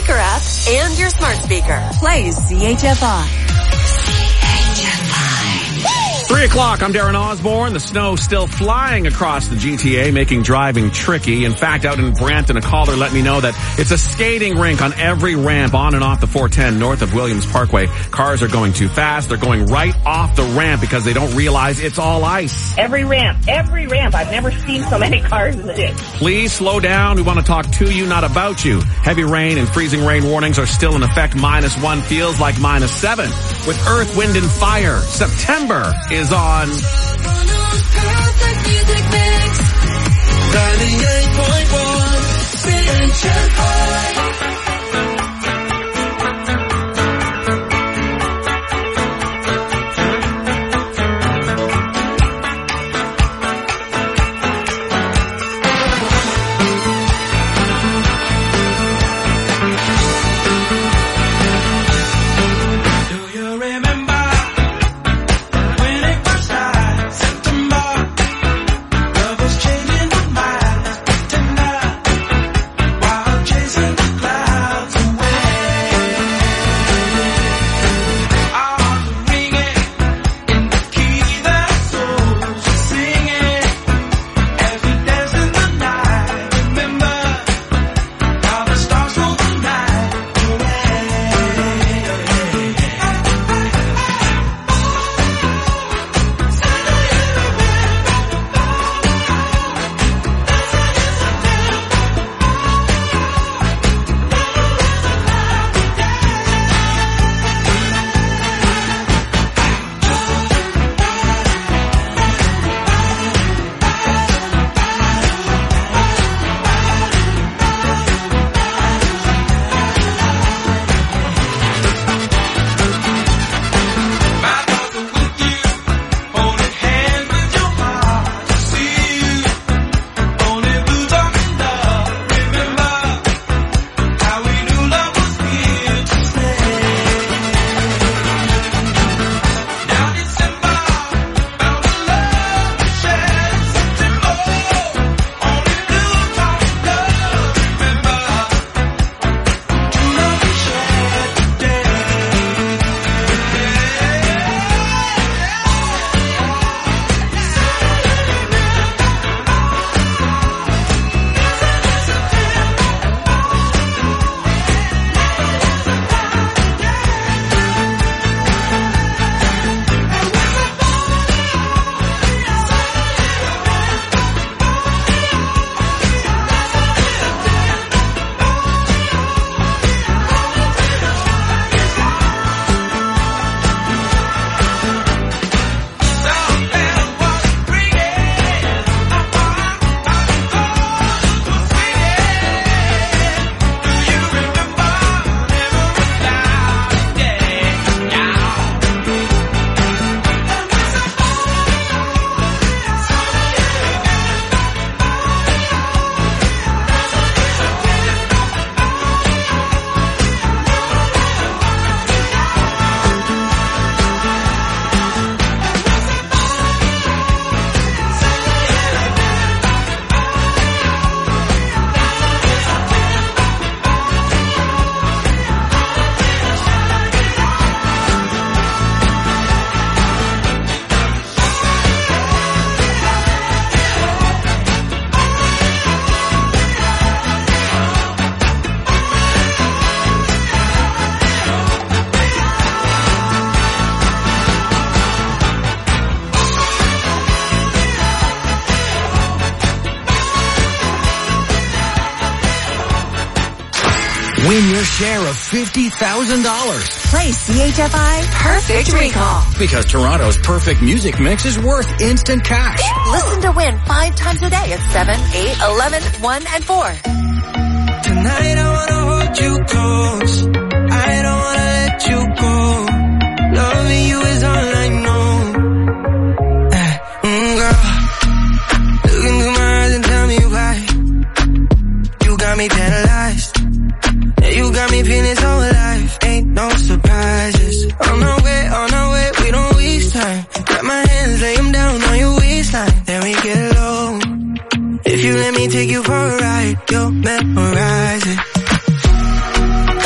speaker app and your smart speaker. Play CHFI. 3 o'clock, I'm Darren Osborne. The snow still flying across the GTA, making driving tricky. In fact, out in Brampton, a caller let me know that it's a skating rink on every ramp on and off the 410 north of Williams Parkway. Cars are going too fast. They're going right off the ramp because they don't realize it's all ice. Every ramp. I've never seen so many cars in the ditch. Please slow down. We want to talk to you, not about you. Heavy rain and freezing rain warnings are still in effect. -1 feels like -7. With earth, wind, and fire, September is on. 98.1 CHFI. Win your share of $50,000. Play CHFI Perfect Recall. Because Toronto's perfect music mix is worth instant cash. Listen to win 5 times a day at 7, 8, 11, 1, and 4. Tonight I wanna hold you close. I don't wanna let you go. Loving you is all I know. Girl, look into my eyes and tell me why. You got me paralyzed. You got me feeling so alive. Ain't no surprises. On our way, we don't waste time. Grab my hands, lay them down on your waistline. Then we get low. If you let me take you for a ride, you'll memorize it.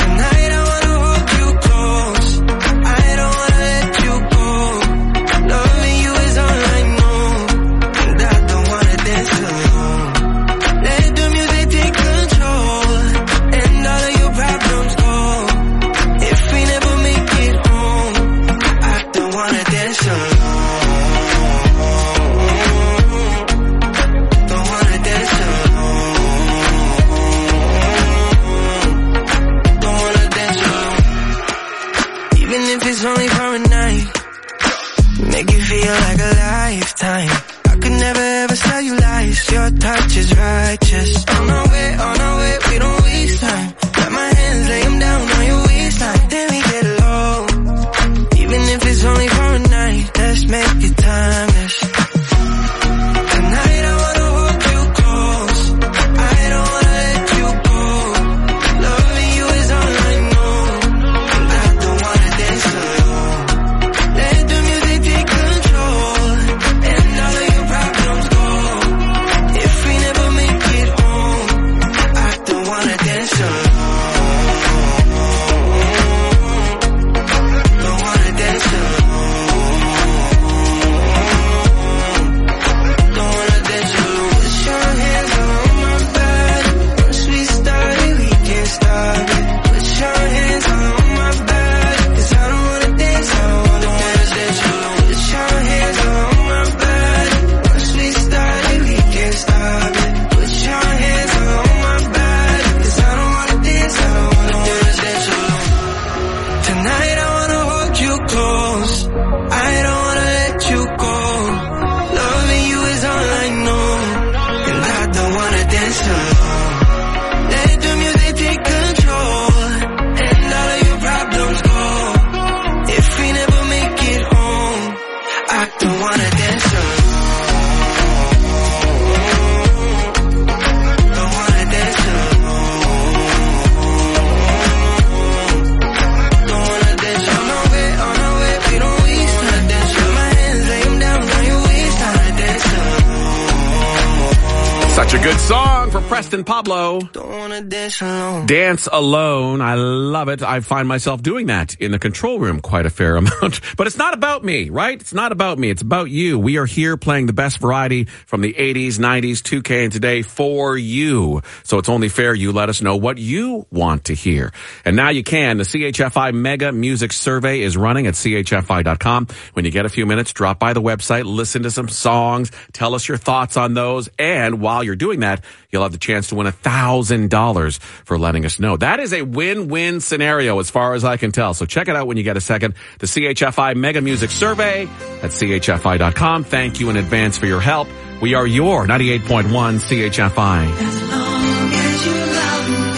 Song for Preston Pablo. Don't wanna dance alone. Dance alone. I love it. I find myself doing that in the control room quite a fair amount. But it's not about me, right? It's not about me. It's about you. We are here playing the best variety from the 80s, 90s, 2K, and today for you. So it's only fair you let us know what you want to hear. And now you can. The CHFI Mega Music Survey is running at chfi.com. When you get a few minutes, drop by the website, listen to some songs, tell us your thoughts on those. And while you're doing that, you'll have the chance to win $1,000 for letting us know. That is a win-win scenario as far as I can tell. So check it out when you get a second. The CHFI Mega Music Survey at chfi.com. Thank you in advance for your help. We are your 98.1 CHFI. As long as you love me.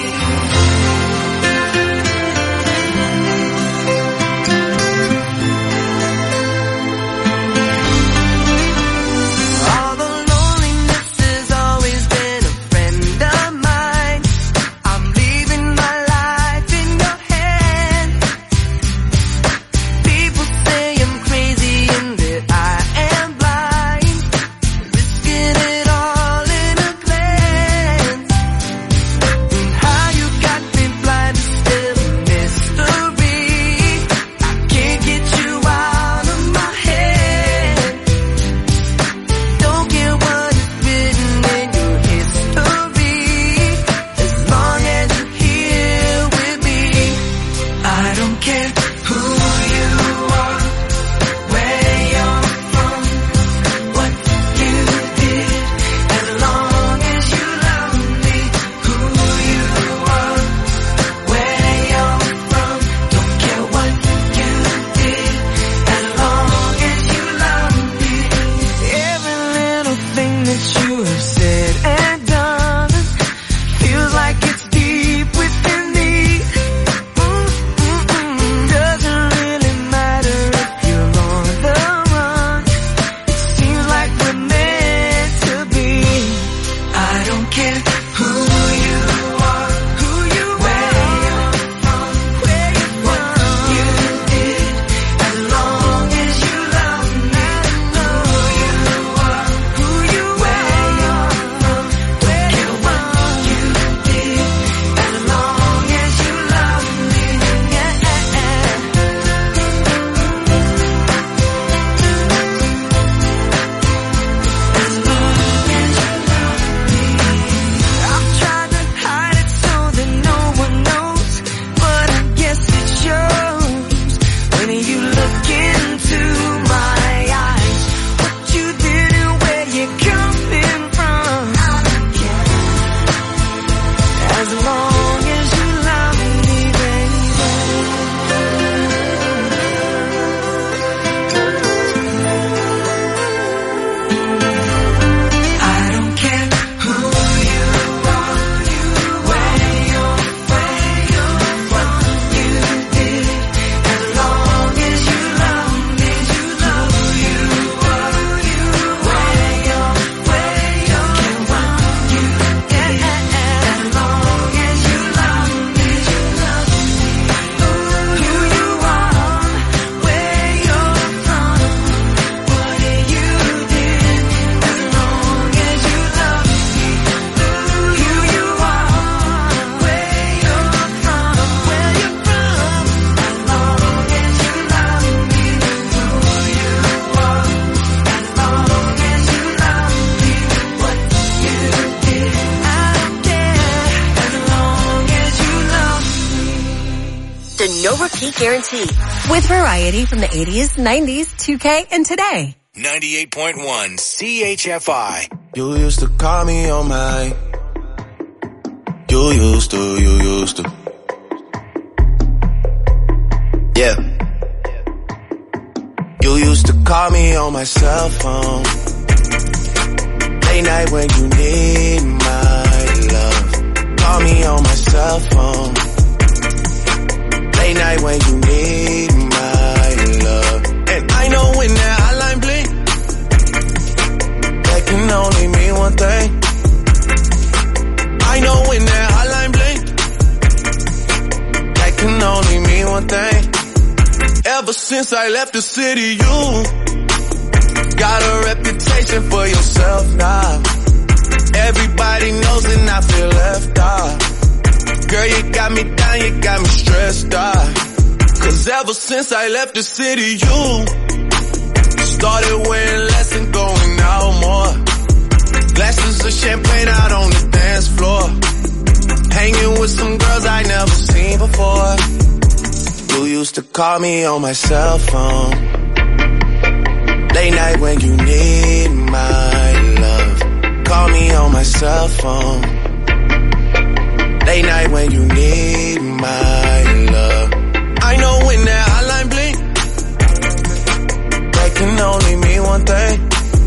No repeat guarantee. With variety from the 80s, 90s, 2K, and today. 98.1 CHFI. You used to call me on my. You used to. Yeah. You used to call me on my cell phone. Late night when you need my love. Call me on my cell phone. Late night when you need my love. And I know when that hotline blink, that can only mean one thing. I know when that hotline blink, that can only mean one thing. Ever since I left the city, you got a reputation for yourself now. Everybody knows and I feel left out. Girl, you got me down, you got me stressed out. Cause ever since I left the city, you started wearing less and going out more. Glasses of champagne out on the dance floor. Hanging with some girls I never seen before. You used to call me on my cell phone. Late night when you need my love. Call me on my cell phone. Late night when you need my love. I know when that hotline blink, that can only mean one thing.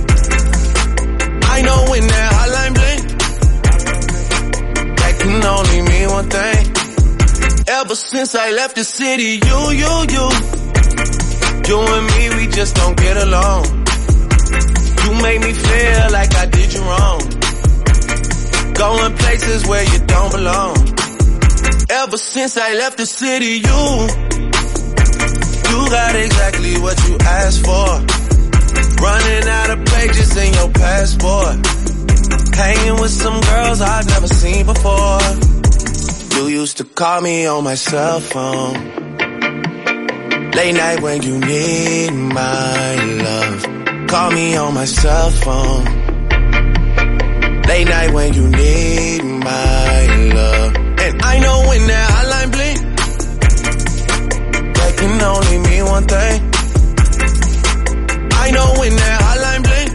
I know when that hotline blink, that can only mean one thing. Ever since I left the city, you and me, we just don't get along. You made me feel like I did you wrong. Going places where you don't belong. Ever since I left the city, you got exactly what you asked for. Running out of pages in your passport. Hanging with some girls I've never seen before. You used to call me on my cell phone. Late night when you need my love. Call me on my cell phone. Late night when you need my love. And I know when that hotline blink, that can only mean one thing. I know when that hotline blink,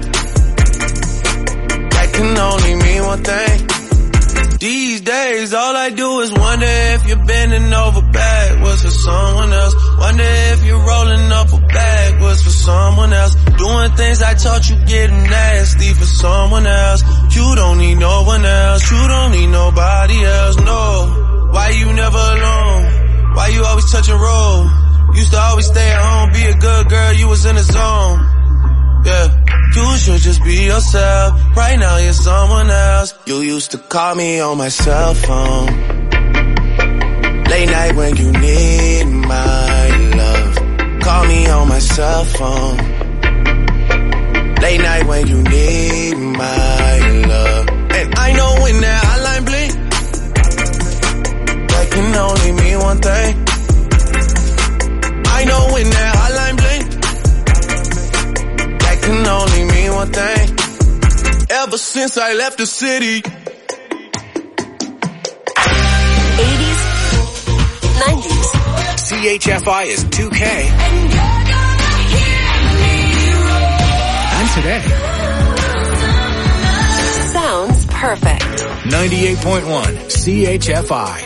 that can only mean one thing. These days, all I do is wonder if you're bending over backwards for someone else. Wonder if you're rolling up a backwards for someone else. Doing things I taught you getting nasty for someone else. You don't need no one else. You don't need nobody else, no. Why you never alone? Why you always touch and roll? Used to always stay at home, be a good girl, you was in the zone. Yeah, you should just be yourself. Right now you're someone else. You used to call me on my cell phone. Late night when you need my love. Call me on my cell phone. Late night when you need my love. And I know when that hotline blink, that can only mean one thing. I know when that hotline blink, that can only mean one thing. Ever since I left the city. 80s, 90s. CHFI is 2K. And today. Sounds perfect. 98.1 CHFI.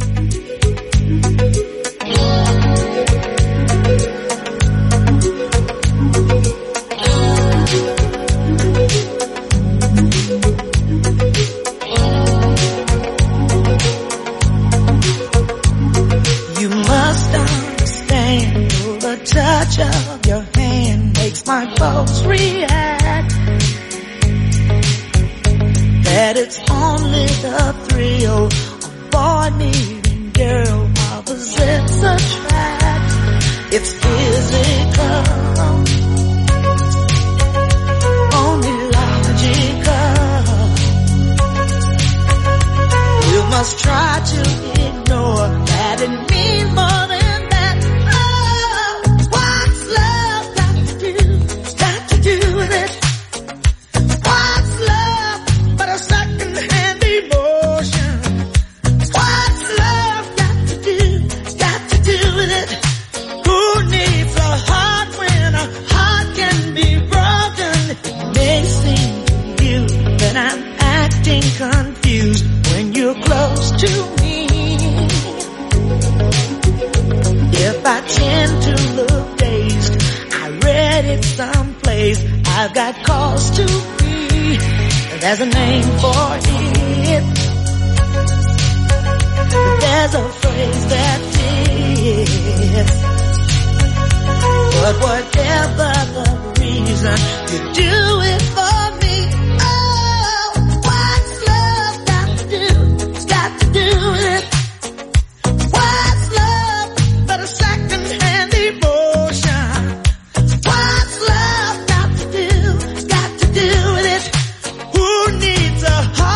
Touch of your hand makes my folks react. That it's only the thrill of boy meeting girl opposites attract. It's physical, only logical. You must try to ignore that it means more than confused when you're close to me. If I tend to look dazed, I read it someplace. I've got cause to be. There's a name for it. There's a phrase that fits. But whatever the reason, you do it for me. What's love got to do with it? Who needs a heart?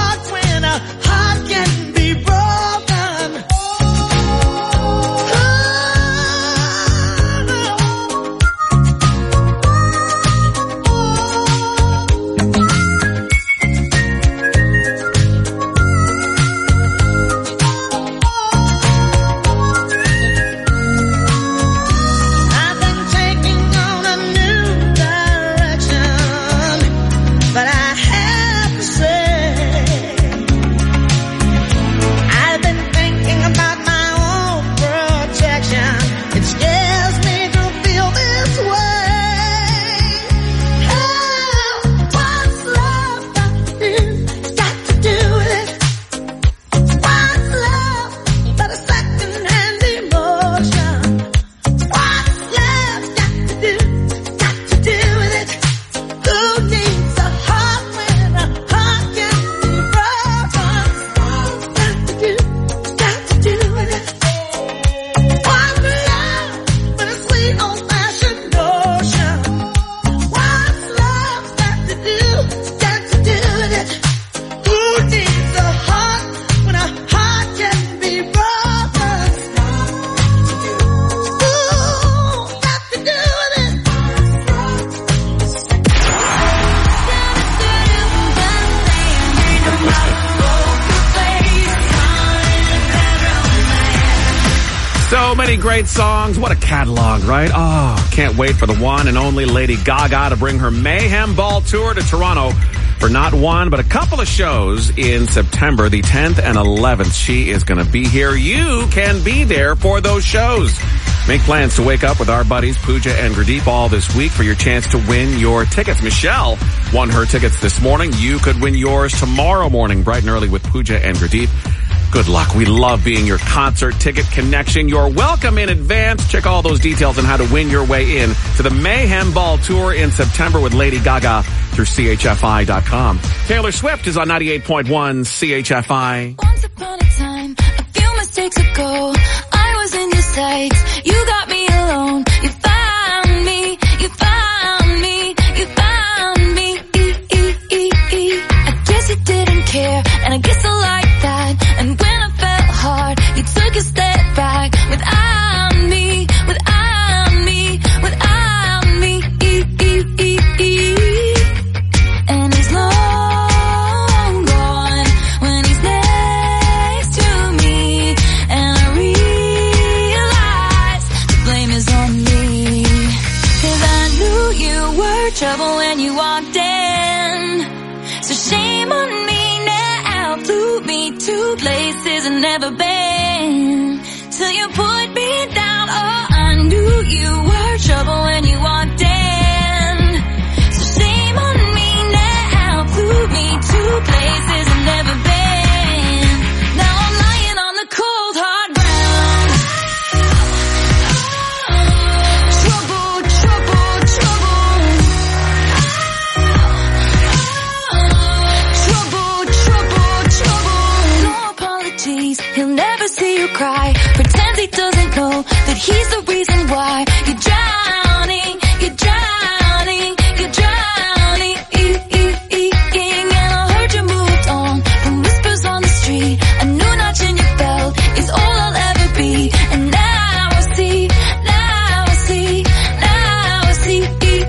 So many great songs. What a catalog, right? Oh, can't wait for the one and only Lady Gaga to bring her Mayhem Ball Tour to Toronto for not one, but a couple of shows in September, the 10th and 11th. She is going to be here. You can be there for those shows. Make plans to wake up with our buddies Pooja and Gurdeep all this week for your chance to win your tickets. Michelle won her tickets this morning. You could win yours tomorrow morning, bright and early with Pooja and Gurdeep. Good luck. We love being your concert ticket connection. You're welcome in advance. Check all those details on how to win your way in to the Mayhem Ball Tour in September with Lady Gaga through CHFI.com. Taylor Swift is on 98.1 CHFI. Once upon a time, a few mistakes ago, I was in your sights. You got me alone. You found me. You found me. You found me. I guess you didn't care, and I guess I like that. And when I felt hard, you took a step back. Without me, without me, without me. And he's long gone when he's next to me. And I realize the blame is on me. 'Cause I knew you were trouble when you walked in. So shame on me now. Flew me to places I've never been. Till you put me down. Oh, I knew you were trouble when you walked in. So shame on me now. Flew me to places I've never been. Now I'm lying on the cold hard ground. Trouble, trouble, trouble. Trouble, trouble, trouble. No apologies, he'll never see you cry. Pretends he doesn't know that he's the reason why you're drowning, you're drowning, you're drowning. And I heard you moved on from whispers on the street. A new notch in your belt is all I'll ever be. And now I see, now I see, now I see.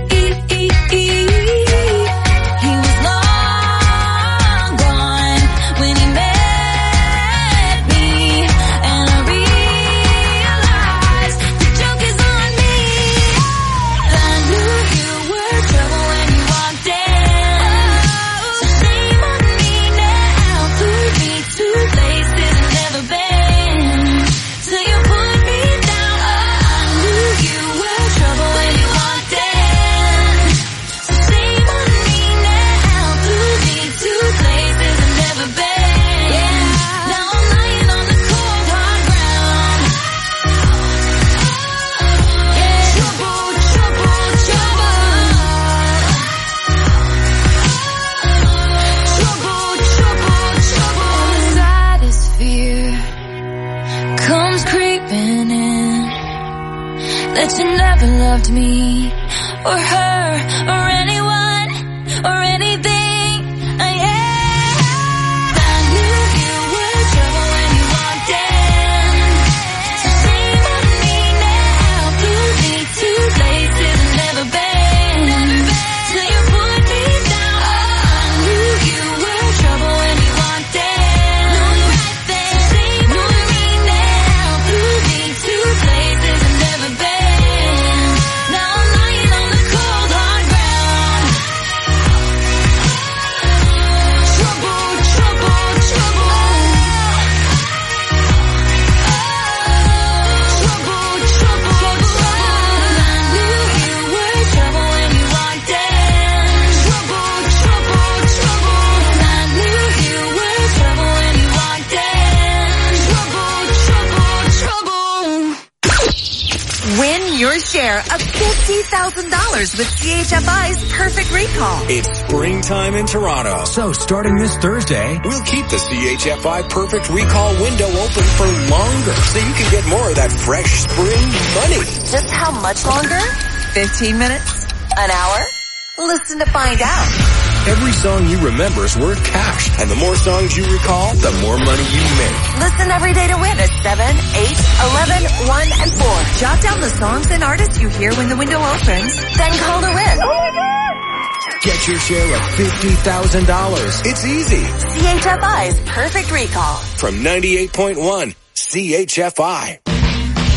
He was long gone when he met me. And I realized the joke is on me. I knew you were trouble when you walked in. So shame on me now. Flew me to places I've never been. Till you put me down. Oh, I knew you were trouble when you walked in. So shame on me now. Flew me to places I've never been. Now I'm lying on the cold hard ground. Trouble, trouble, trouble. Trouble, trouble, trouble. The saddest fear comes creeping in, that you never loved me or her or anyone or anything. I knew you were trouble when you walked in. So shame on me now. Flew me to places I've never been. Till you put me down. Oh, I knew you were trouble when you walked in. So shame on me now. Flew me to places I've never been. Now I'm lying on the cold hard ground. Trouble, trouble, trouble. Trouble, trouble, trouble. I knew you were trouble when you walked in. Trouble, trouble, trouble. I knew you were trouble when you walked in. Trouble, trouble, trouble. Win your share of $50,000 with CHFI's Perfect Recall. It's springtime in Toronto. So starting this Thursday, We'll keep the CHFI Perfect Recall window open for longer so you can get more of that fresh spring money. Just how much longer? 15 minutes? An hour? Listen to find out. Every song you remember is worth cash. And the more songs you recall, the more money you make. Listen every day to win at 7, 8, 11, 1, and 4. Jot down the songs and artists you hear when the window opens. Then call to win. get your share of $50,000. It's easy. CHFI's Perfect Recall. From 98.1 CHFI.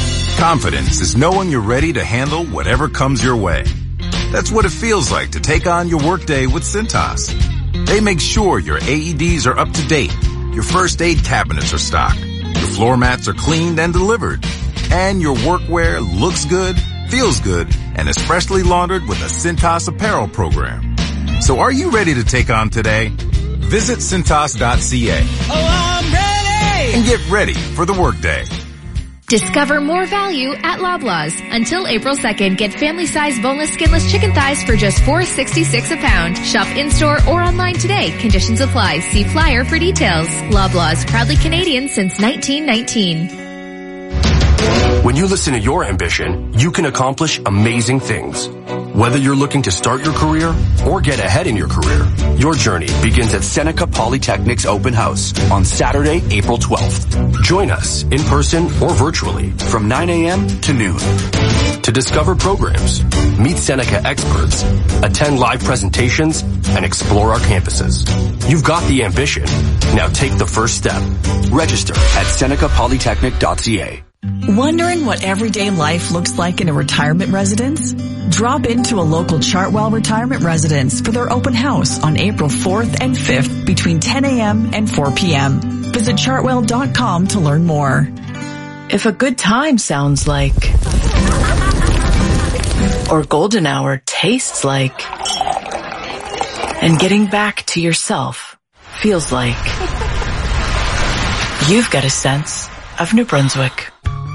Confidence is knowing you're ready to handle whatever comes your way. That's what it feels like to take on your workday with Cintas. They make sure your AEDs are up to date, your first aid cabinets are stocked, your floor mats are cleaned and delivered, and your workwear looks good, feels good, and is freshly laundered with a Cintas apparel program. So are you ready to take on today? Visit Cintas.ca. Oh, I'm ready! And get ready for the workday. Discover more value at Loblaws. Until April 2nd, get family-sized boneless skinless chicken thighs for just $4.66 a pound. Shop in-store or online today. Conditions apply. See flyer for details. Loblaws, proudly Canadian since 1919. When you listen to your ambition, you can accomplish amazing things. Whether you're looking to start your career or get ahead in your career, your journey begins at Seneca Polytechnic's open house on Saturday, April 12th. Join us in person or virtually from 9 a.m. to noon. To discover programs, meet Seneca experts, attend live presentations, and explore our campuses. You've got the ambition. Now take the first step. Register at senecapolytechnic.ca. Wondering what everyday life looks like in a retirement residence? Drop into a local Chartwell retirement residence for their open house on April 4th and 5th between 10 a.m. and 4 p.m. Visit chartwell.com to learn more. If a good time sounds like, or golden hour tastes like, and getting back to yourself feels like, you've got a sense of New Brunswick.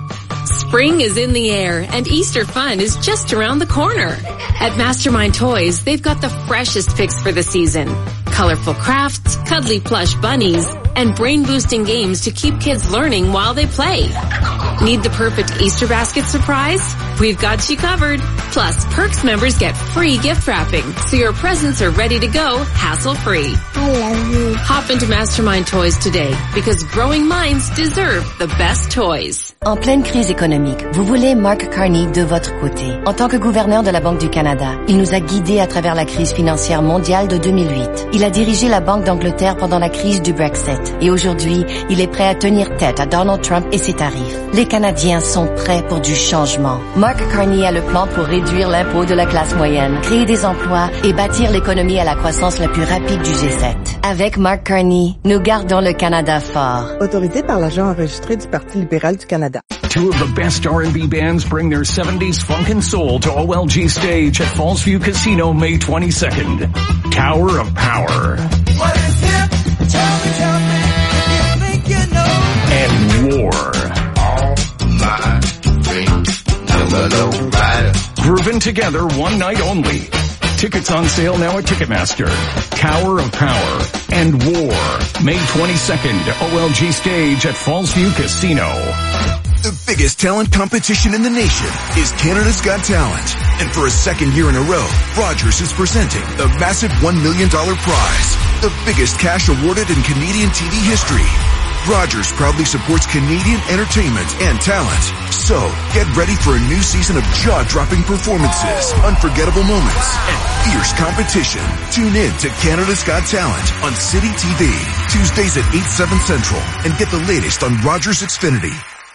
Spring is in the air and Easter fun is just around the corner. At Mastermind Toys, they've got the freshest picks for the season. Colorful crafts, cuddly plush bunnies, and brain-boosting games to keep kids learning while they play. Need the perfect Easter basket surprise? We've got you covered. Plus, Perks members get free gift wrapping, so your presents are ready to go hassle-free. I love you. Hop into Mastermind Toys today, because growing minds deserve the best toys. En pleine crise économique, vous voulez Mark Carney de votre côté. En tant que gouverneur de la Banque du Canada, il nous a guidés à travers la crise financière mondiale de 2008. Il a dirigé la Banque d'Angleterre pendant la crise du Brexit. Et aujourd'hui, il est prêt à tenir tête à Donald Trump et ses tarifs. Les Canadiens sont prêts pour du changement. Mark Carney a le plan pour réduire l'impôt de la classe moyenne, créer des emplois et bâtir l'économie à la croissance la plus rapide du G7. Avec Mark Carney, nous gardons le Canada fort. Autorisé par l'agent enregistré du Parti libéral du Canada. Two of the best R&B bands bring their 70s funk and soul to OLG Stage at Fallsview Casino May 22nd. Tower of Power. What is hip? Tell me, if you think you know. And War. All my dreams, never no rider. Grooving together one night only. Tickets on sale now at Ticketmaster. Tower of Power and War. May 22nd, OLG Stage at Fallsview Casino. The biggest talent competition in the nation is Canada's Got Talent. And for a second year in a row, Rogers is presenting the massive $1 million prize, the biggest cash awarded in Canadian TV history. Rogers proudly supports Canadian entertainment and talent. So, get ready for a new season of jaw-dropping performances, unforgettable moments, and fierce competition. Tune in to Canada's Got Talent on City TV, Tuesdays at 8/7 Central, and get the latest on Rogers Xfinity.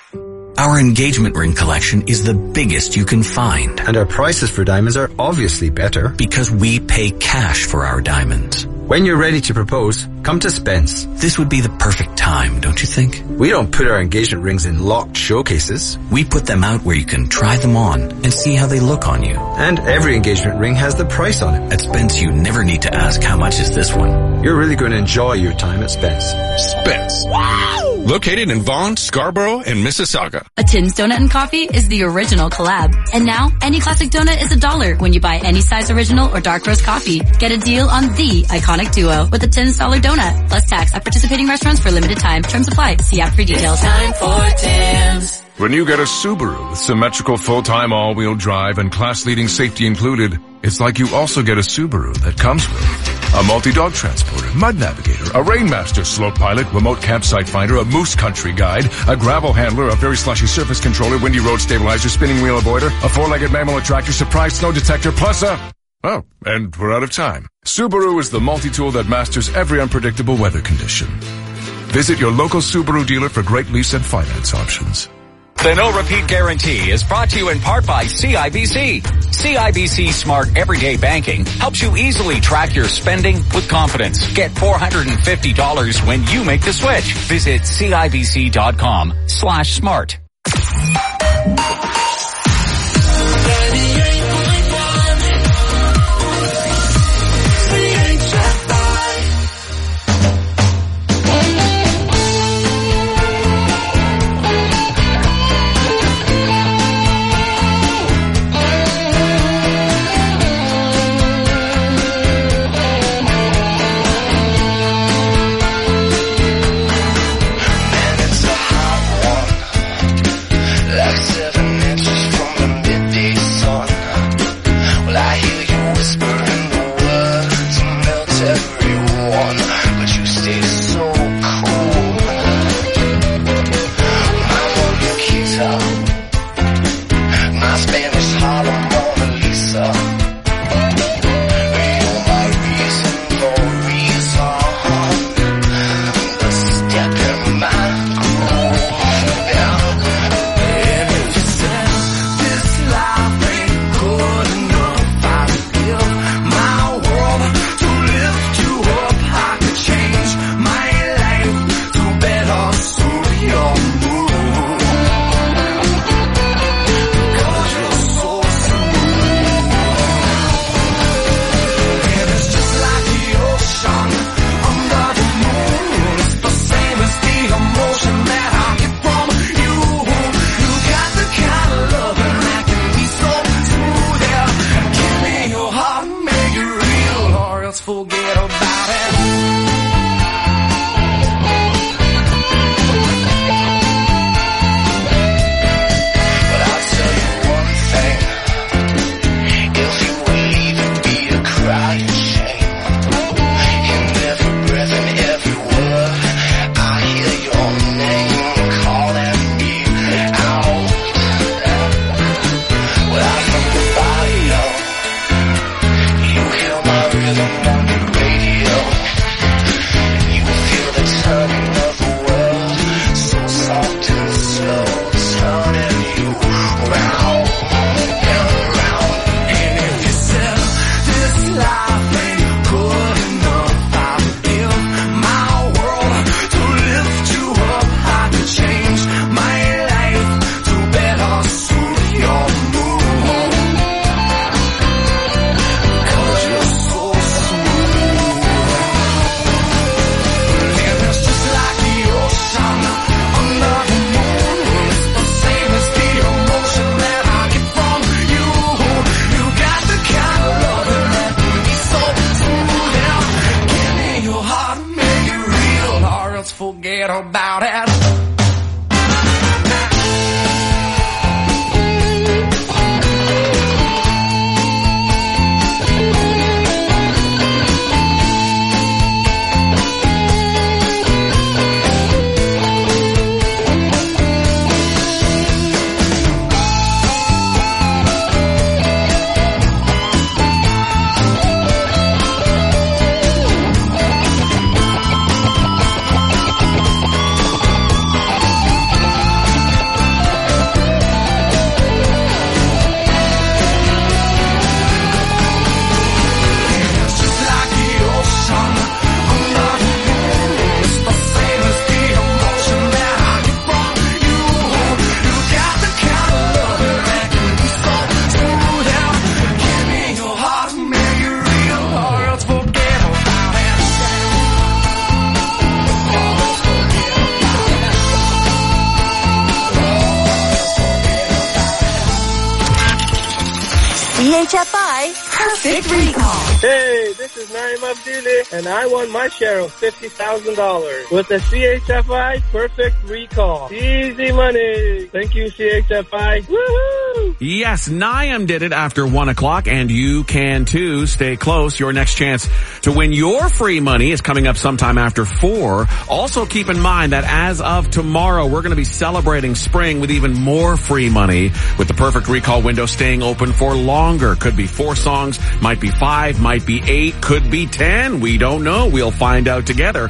Our engagement ring collection is the biggest you can find. And our prices for diamonds are obviously better. Because we pay cash for our diamonds. When you're ready to propose, come to Spence. This would be the perfect time, don't you think? We don't put our engagement rings in locked showcases. We put them out where you can try them on and see how they look on you. And every engagement ring has the price on it. At Spence, you never need to ask how much is this one. You're really going to enjoy your time at Spence. Spence. Wow! Located in Vaughan, Scarborough, and Mississauga. A Tim's Donut and Coffee is the original collab. And now, any classic donut is $1 when you buy any size original or dark roast coffee. Get a deal on the iconic duo with a $10 donut, plus tax at participating restaurants for a limited time. Terms apply. See app for details. It's time for Tim's. When you get a Subaru with symmetrical full-time all-wheel drive and class-leading safety included, it's like you also get a Subaru that comes with a multi-dog transporter, mud navigator, a Rainmaster slope pilot, remote campsite finder, a moose country guide, a gravel handler, a very slushy surface controller, windy road stabilizer, spinning wheel avoider, a four-legged mammal attractor, surprise snow detector, plus oh, and we're out of time. Subaru is the multi-tool that masters every unpredictable weather condition. Visit your local Subaru dealer for great lease and finance options. The No Repeat Guarantee is brought to you in part by CIBC. CIBC Smart Everyday Banking helps you easily track your spending with confidence. Get $450 when you make the switch. Visit CIBC.com/smart. Forget about it. CHFI Perfect Recall. Hey, this is Naim Abduli, and I won my share of $50,000 with the CHFI Perfect Recall. Easy money. Thank you, CHFI. Woohoo! Yes, Naim did it after 1 o'clock, and you can too. Stay close. Your next chance to win your free money is coming up sometime after 4. Also keep in mind that as of tomorrow, we're going to be celebrating spring with even more free money, with the Perfect Recall window staying open for longer. Could be 4 songs, might be 5, might be 8, could be 10. We don't know. We'll find out together.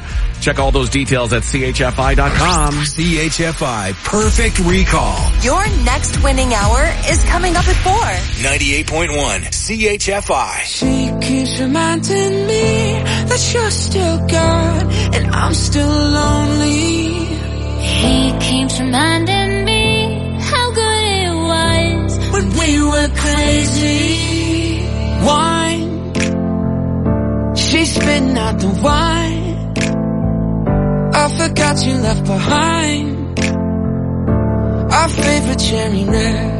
Check all those details at chfi.com. CHFI Perfect Recall. Your next winning hour is coming up at 4. 98.1 CHFI. She keeps reminding me that you're still gone and I'm still lonely. He keeps reminding me how good it was when we were crazy. Wine, she's spitting out the wine. I forgot you left behind our favorite cherry red.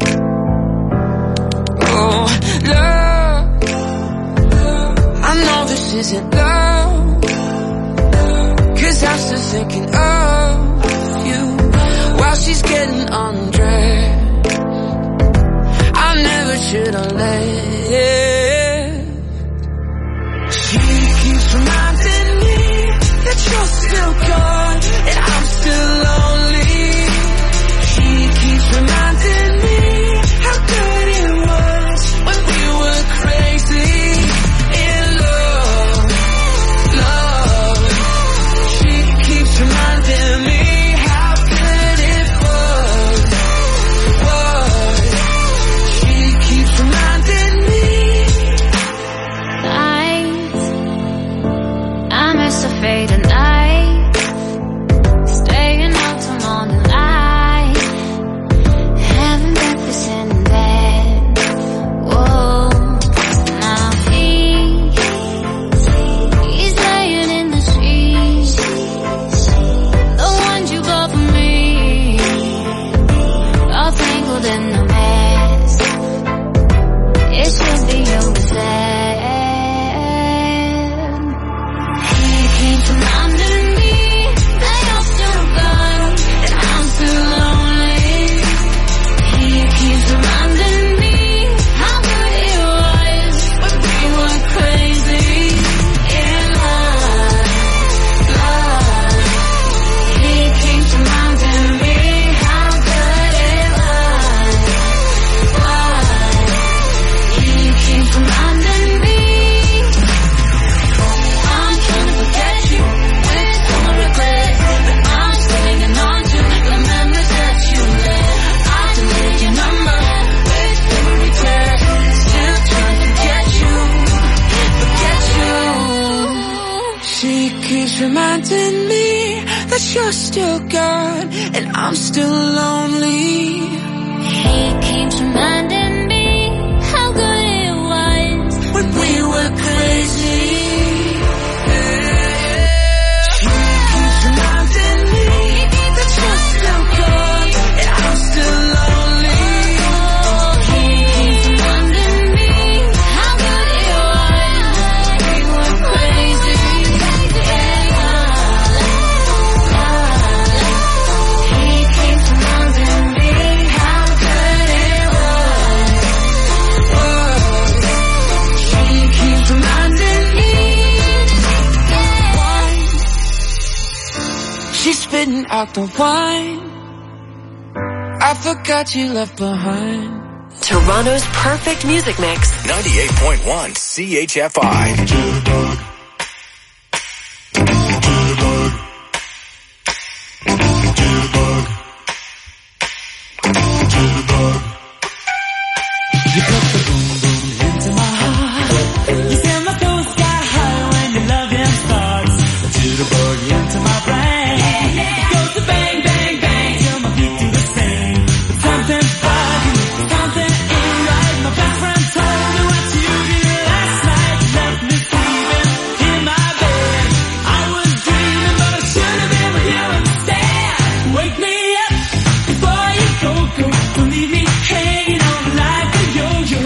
Oh, love, I know this isn't love, 'cause I'm still thinking of you while she's getting undressed. I never should have left. She keeps reminding me that you're still gone and I'm still lonely. She keeps reminding me how good it was when we were crazy in love, love. She keeps reminding me how good it was. She keeps reminding me. I miss the fading night, staying out till morning light, having breakfast in bed. Whoa, now he's laying in the streets, the ones you bought for me, all tangled in the mess. It should be over there. Reminding me that you're still gone and I'm still lonely. He keeps reminding me how good it was when we were crazy in love, love. He keeps reminding me how good it was. He keeps reminding me. I'm trying to forget you. She keeps reminding me that you're still gone and I'm still lonely. He keeps reminding me how good it was when we were crazy. She keeps reminding me that you're still gone and I'm still lonely. He keeps reminding me how good it was when we were crazy. He keeps reminding me how good it was. She keeps reminding me. She's spitting out the wine. I forgot you left behind. Toronto's perfect music mix. 98.1 CHFI. You put the boom boom into my heart. You send my toes sky high when your loving starts. The jitterbug into my brain. It goes to bang bang bang till my feet do the same. But something's bugging, something ain't right. My best friend told me what you did last night. You left me sleeping in my bed. I was dreaming, but I should have been with you instead. Wake me up before you go. Don't leave me hanging on like a yo-yo.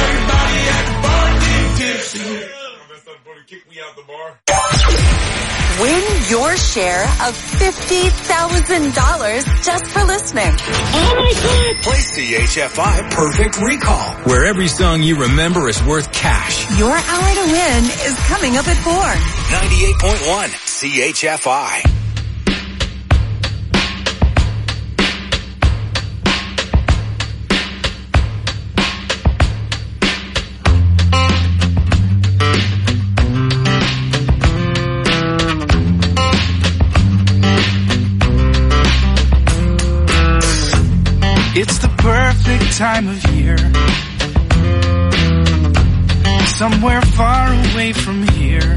to kick me out the bar. Win your share of $50,000 just for listening. Oh my God! Play CHFI Perfect Recall, where every song you remember is worth cash. Your hour to win is coming up at 4. 98.1 CHFI. It's the perfect time of year. Somewhere far away from here.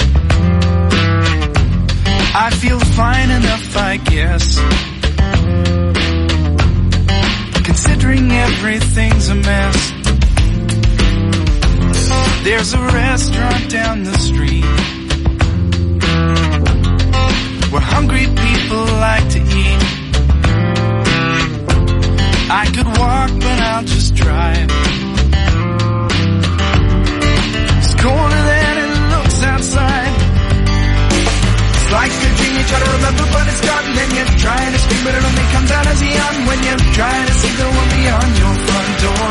I feel fine enough, I guess. Considering everything's a mess. There's a restaurant down the street where hungry people like to eat. I could walk, but I'll just drive. It's colder than it looks outside. It's like a dream you try to remember, but it's gone. Then you're trying to speak, but it only comes out as a yawn when you're trying to see the one beyond your front door.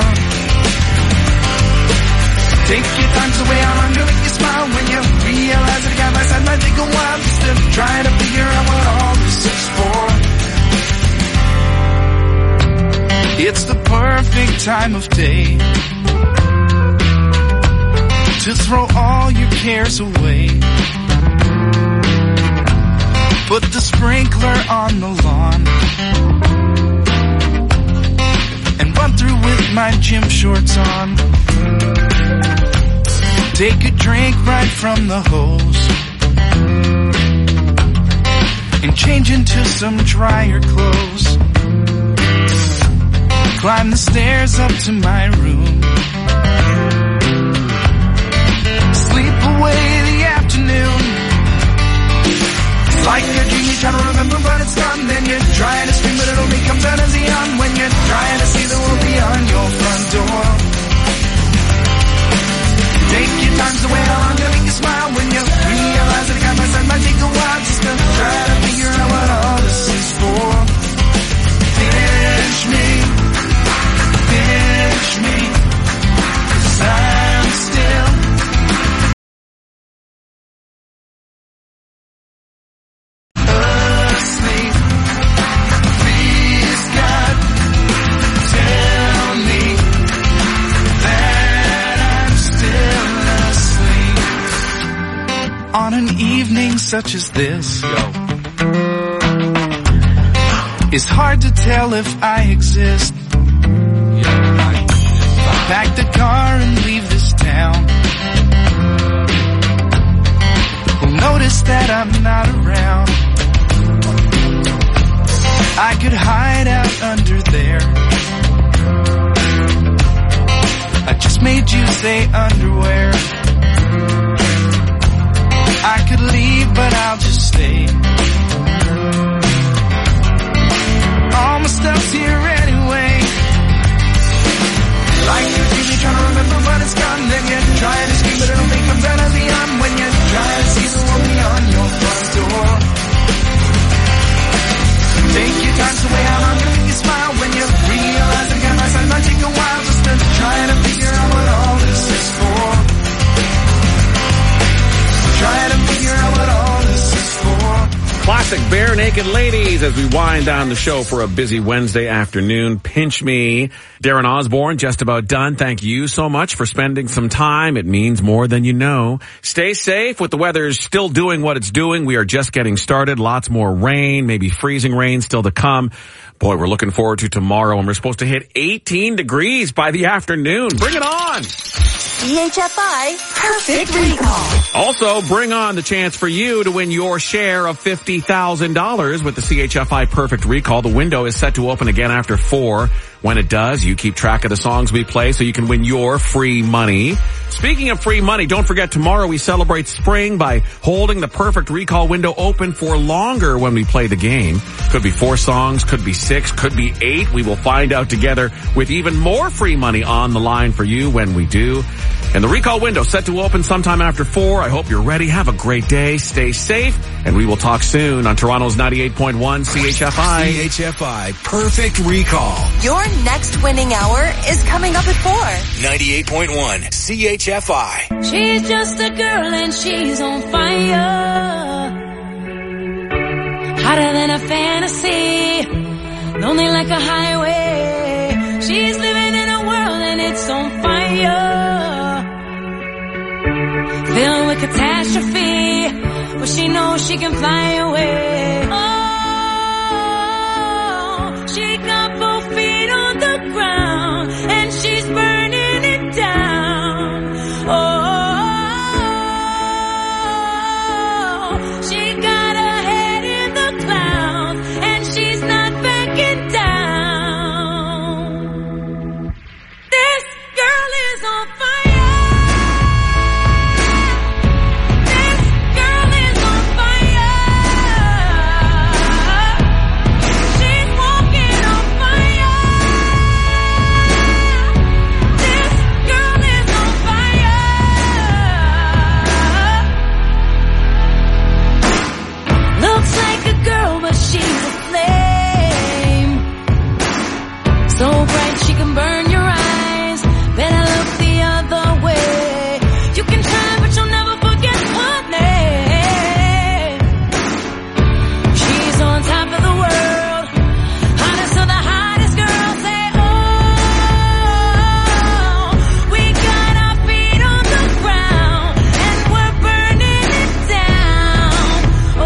Take your time, so way how long to make you smile when you realize that a guy by side might take a while just to try to figure out what all this is for. It's the perfect time of day to throw all your cares away. Put the sprinkler on the lawn and run through with my gym shorts on. Take a drink right from the hose and change into some drier clothes. Climb the stairs up to my room. Sleep away the afternoon. It's like a dream you're trying to remember, but it's gone. Then you're trying to scream, but it only comes out as a yawn when you're trying to see the world beyond your front door. Take your time, so way how long to make you smile when you realize that a guy by side might take a while just to try to figure out what all this is for. Finish me. Finish me, 'cause I'm still asleep. Please, God, tell me that I'm still asleep. On an evening such as this, it's hard to tell if I exist. Pack the car and leave this town. Will notice that I'm not around. I could hide out under there. I just made you say underwear. I could leave, but I'll just stay. All my stuff's here anyway. Like you're really trying to remember, but it's gone. Then you're trying to scream, but it only comes out as a yawn when you're trying to see the one beyond your front door. Take your time, so way how long to make you smile when you realize that a guy by side might take a while just to try to figure out what all this is for. Try to figure out what all this is for. Classic Bare Naked Ladies as we wind down the show for a busy Wednesday afternoon. Pinch Me. Darren Osborne, just about done. Thank you so much for spending some time. It means more than you know. Stay safe with the weather still doing what it's doing. We are just getting started. Lots more rain, maybe freezing rain still to come. Boy, we're looking forward to tomorrow, and we're supposed to hit 18 degrees by the afternoon. Bring it on! CHFI Perfect Recall. Also, bring on the chance for you to win your share of $50,000 with the CHFI Perfect Recall. The window is set to open again after 4. When it does, you keep track of the songs we play so you can win your free money. Speaking of free money, don't forget tomorrow we celebrate spring by holding the Perfect Recall window open for longer when we play the game. Could be 4 songs, could be 6, could be 8. We will find out together with even more free money on the line for you when we do. And the recall window set to open sometime after 4. I hope you're ready. Have a great day. Stay safe. And we will talk soon on Toronto's 98.1 CHFI. CHFI Perfect Recall. Your next winning hour is coming up at 4. 98.1 CHFI. She's just a girl and she's on fire. Hotter than a fantasy. Lonely like a highway. She's living in a world and it's on fire. Filled with catastrophe. But she knows she can fly away. Oh, she got both feet on the ground and she's burning it down. Oh, she got her head in the clouds and she's not backing down. This girl is on fire. She's a flame, so bright she can burn your eyes. Better look the other way. You can try, but you'll never forget her name. She's on top of the world, hottest of the hottest girls. Say, oh, we got our feet on the ground and we're burning it down. Oh.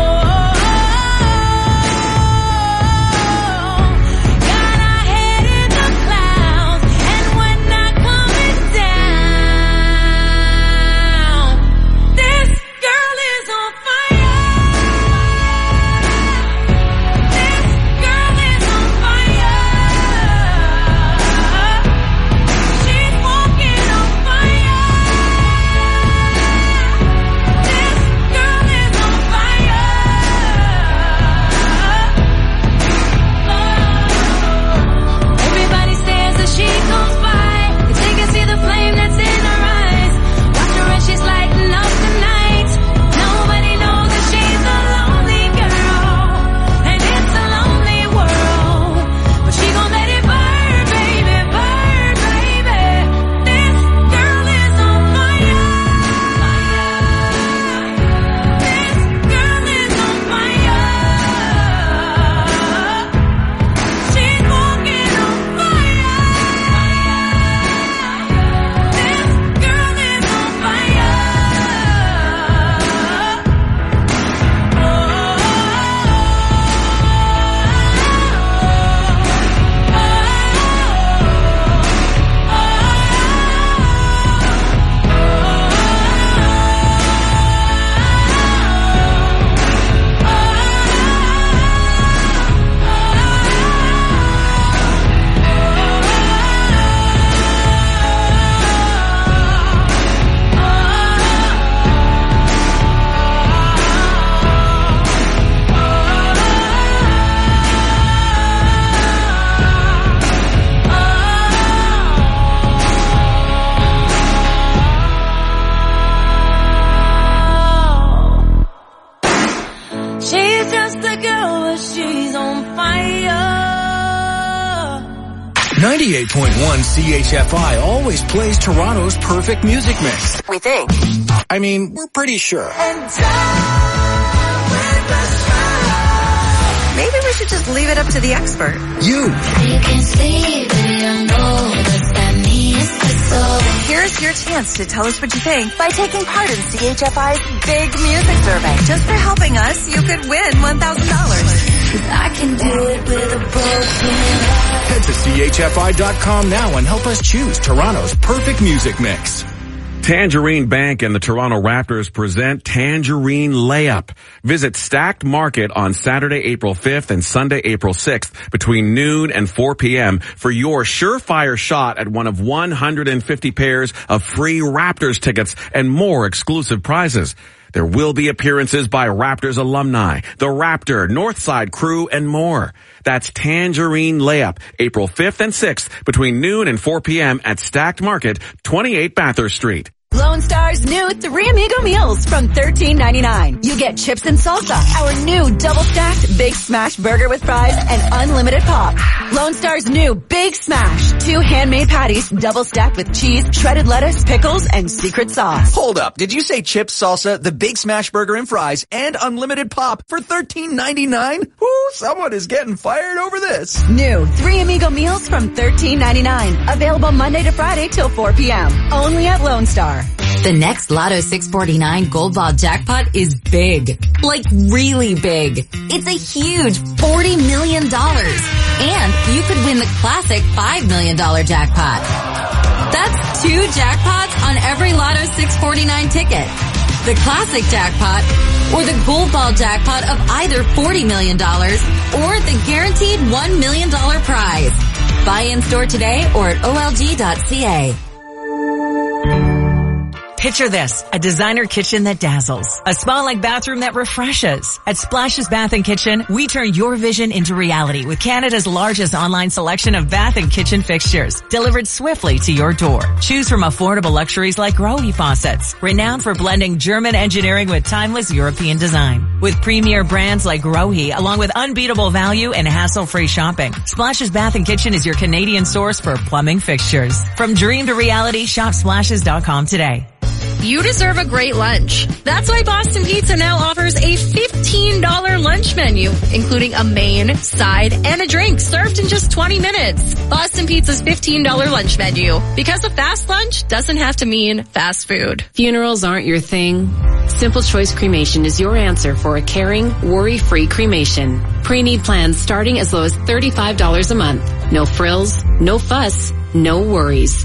She's just a girl, but she's on fire. 98.1 CHFI always plays Toronto's perfect music mix. We think. I mean, we're pretty sure. Maybe we should just leave it up to the expert. You. can sleep, baby, I know that means it's over. Here's your chance to tell us what you think by taking part in CHFI's Big Music Survey. Just for helping us, you could win $1,000. I can do it with a broken heart. Head to CHFI.com now and help us choose Toronto's perfect music mix. Tangerine Bank and the Toronto Raptors present Tangerine Layup. Visit Stacked Market on Saturday, April 5th and Sunday, April 6th between noon and 4 p.m. for your surefire shot at one of 150 pairs of free Raptors tickets and more exclusive prizes. There will be appearances by Raptors alumni, the Raptor, Northside Crew, and more. That's Tangerine Layup, April 5th and 6th between noon and 4 p.m. at Stacked Market, 28 Bathurst Street. Lone Star's new 3 Amigo meals from $13.99. You get chips and salsa, our new double-stacked Big Smash burger with fries, and unlimited pop. Lone Star's new Big Smash, 2 handmade patties, double-stacked with cheese, shredded lettuce, pickles, and secret sauce. Hold up. Did you say chips, salsa, the Big Smash burger and fries, and unlimited pop for $13.99? Ooh, someone is getting fired over this. New 3 Amigo meals from $13.99. Available Monday to Friday till 4 p.m. Only at Lone Star. The next Lotto 649 Gold Ball jackpot is big. Like really big. It's a huge $40 million. And you could win the classic $5 million jackpot. That's 2 jackpots on every Lotto 649 ticket. The classic jackpot or the Gold Ball jackpot of either $40 million or the guaranteed $1 million prize. Buy in store today or at olg.ca. Picture this, a designer kitchen that dazzles, a spa-like bathroom that refreshes. At Splashes Bath & Kitchen, we turn your vision into reality with Canada's largest online selection of bath and kitchen fixtures, delivered swiftly to your door. Choose from affordable luxuries like Grohe faucets, renowned for blending German engineering with timeless European design. With premier brands like Grohe, along with unbeatable value and hassle-free shopping, Splashes Bath & Kitchen is your Canadian source for plumbing fixtures. From dream to reality, shop splashes.com today. You deserve a great lunch. That's why Boston Pizza now offers a $15 lunch menu, including a main, side, and a drink served in just 20 minutes. Boston Pizza's $15 lunch menu. Because a fast lunch doesn't have to mean fast food. Funerals aren't your thing? Simple Choice Cremation is your answer for a caring, worry-free cremation. Pre-need plans starting as low as $35 a month. No frills, no fuss, no worries.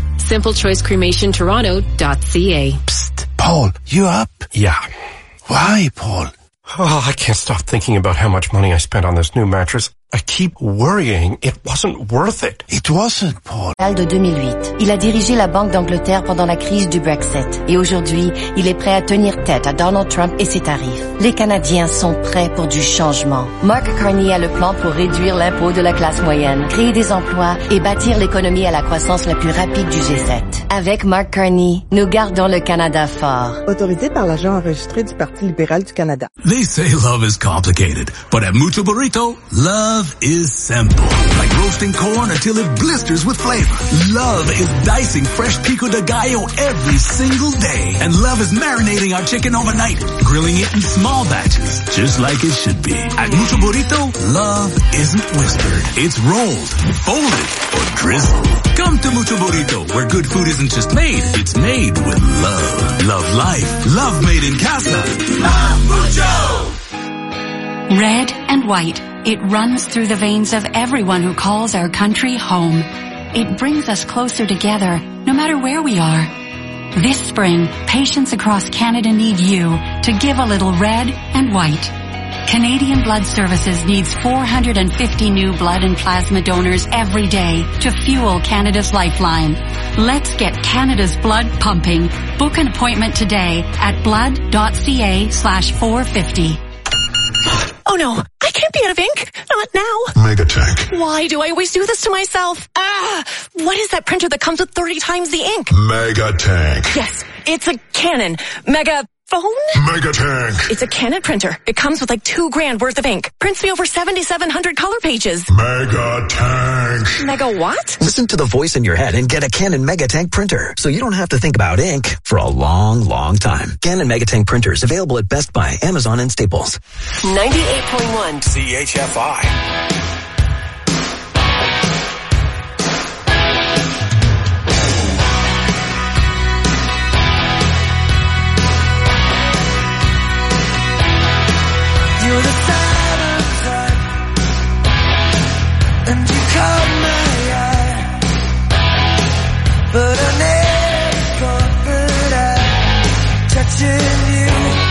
SimpleChoiceCremationToronto.ca. Psst, Paul, you up? Yeah. Why, Paul? Oh, I can't stop thinking about how much money I spent on this new mattress. I keep worrying it wasn't worth it. It wasn't, Paul. De 2008. Il a dirigé la Banque d'Angleterre pendant la crise du Brexit. Et aujourd'hui, il est prêt à tenir tête à Donald Trump et ses tarifs. Les Canadiens sont prêts pour du changement. Mark Carney a le plan pour réduire l'impôt de la classe moyenne, créer des emplois et bâtir l'économie à la croissance la plus rapide du G7. Avec Mark Carney, nous gardons le Canada fort. Autorisé par l'agent enregistré du Parti libéral du Canada. They say love is complicated, but at Mucho Burrito, love is simple. Like roasting corn until it blisters with flavor. Love is dicing fresh pico de gallo every single day. And love is marinating our chicken overnight, grilling it in small batches, just like it should be. At Mucho Burrito, love isn't whispered. It's rolled, folded, or drizzled. Come to Mucho Burrito, where good food isn't just made, it's made with love. Love life. Love made in casa. Love Mucho! Red and white. It runs through the veins of everyone who calls our country home. It brings us closer together, no matter where we are. This spring, patients across Canada need you to give a little red and white. Canadian Blood Services needs 450 new blood and plasma donors every day to fuel Canada's lifeline. Let's get Canada's blood pumping. Book an appointment today at blood.ca/450. Oh no, I can't be out of ink. Not now. Megatank. Why do I always do this to myself? What is that printer that comes with 30 times the ink? Megatank. Yes, it's a Canon Megaphone? Megatank. It's a Canon printer. It comes with like $2,000 worth of ink. Prints me over 7,700 color pages. Megatank. Mega what? Listen to the voice in your head and get a Canon Megatank printer, so you don't have to think about ink for a long, long time. Canon Megatank printers available at Best Buy, Amazon, and Staples. 98.1 CHFI. You're the silent type, and you caught my eye, but I never thought that I'd touching you.